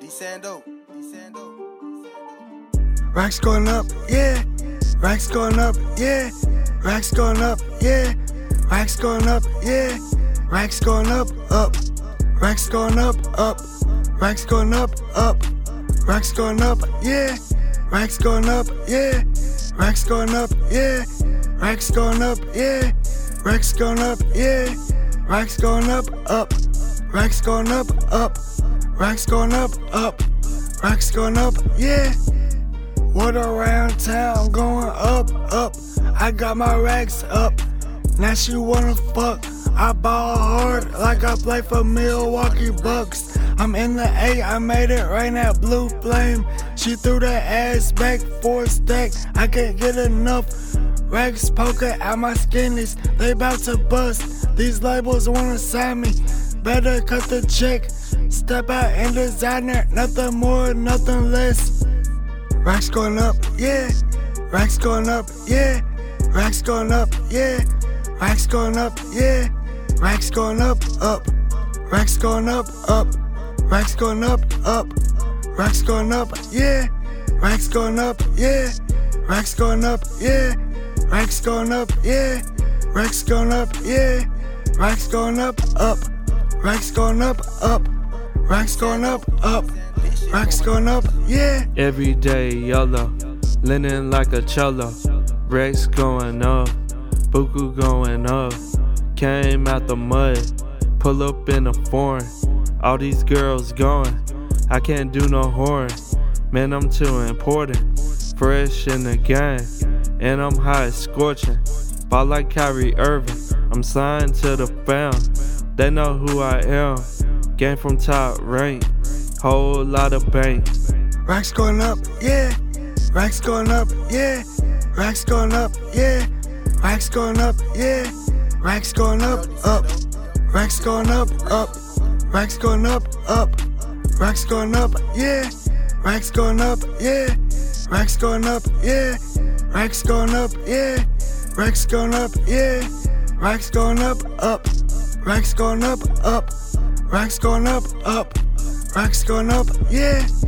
Racks going up, yeah. Racks going up, yeah. Racks going up, yeah. Racks going up, yeah. Racks going up, up. Racks going up, up. Racks going up, up. Racks going up, yeah. Racks going up, yeah. Racks going up, yeah. Racks going up, yeah. Racks going up, yeah. Racks going up, up. Racks going up, up. Racks going up, up. Racks going up, yeah. What around town going up, up. I got my racks up. Now she wanna fuck. I ball hard like I play for Milwaukee Bucks. I'm in the A, I made it rain at Blue Flame. She threw that ass back for a stack. I can't get enough. Racks poking at my skinnies, they bout to bust. These labels wanna sign me, better cut the check. Step out in designer, nothing more, nothing less. Racks going up, yeah. Racks going up, yeah. Racks going up, yeah. Racks going up, yeah. Racks going up, up. Racks going up, up. Racks going up, up. Racks going up, yeah. Racks going up, yeah. Racks going up, yeah. Racks going up, yeah. Racks going up, yeah. Racks going up, up. Racks going up, up. Racks going up, up. Racks going up, yeah. Every day yellow, linen like a cello. Racks going up, buku going up. Came out the mud, pull up in a foreign. All these girls going, I can't do no horn. Man, I'm too important, fresh in the game, and I'm high scorching. Ball like Kyrie Irving, I'm signed to the fam. They know who I am, game from top rank, whole lot of bank. Racks going up, yeah. Racks going up, yeah. Racks going up, yeah. Racks going up, yeah. Racks going up, up. Racks going up, up. Racks going up, up. Racks going up, yeah. Racks going up, yeah. Racks going up, yeah. Racks going up, yeah. Racks going up, yeah. Racks going up, up. Racks going up, up. Racks going up, up. Racks going up, yeah.